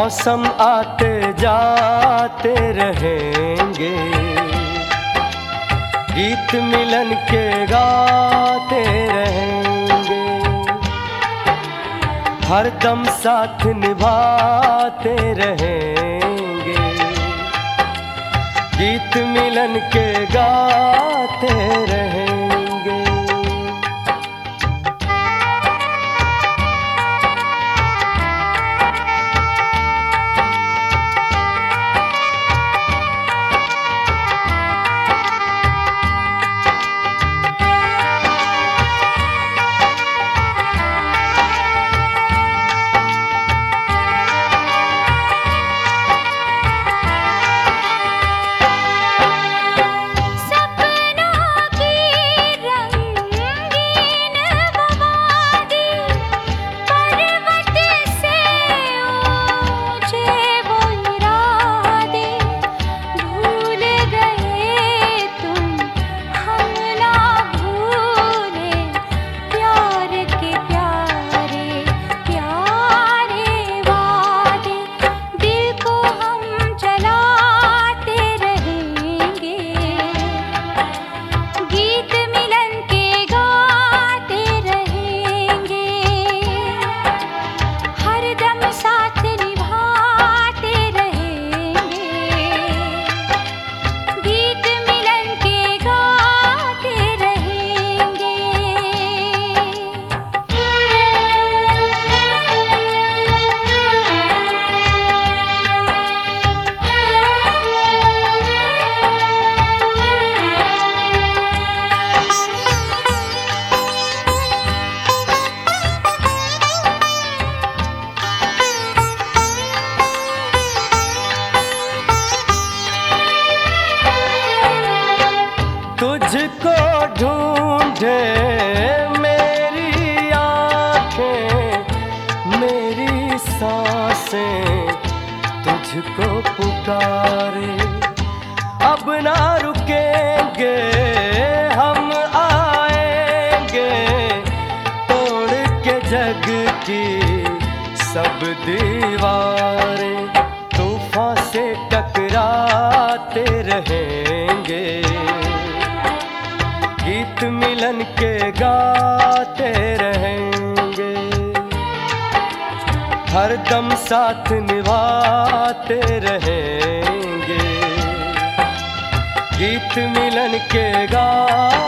मौसम आते जाते रहेंगे, गीत मिलन के गाते रहेंगे, हरदम साथ निभाते रहेंगे, गीत मिलन के गाते रहेंगे। तुझको ढूंढे मेरी आँखें, मेरी सांसें तुझको पुकारे, अब ना रुकेंगे हम आएंगे, तोड़ के जग की सब दीवारें, तूफान से टकराते रहेंगे, गीत मिलन के गाते रहेंगे, हरदम साथ निभाते रहेंगे, गीत मिलन के गाते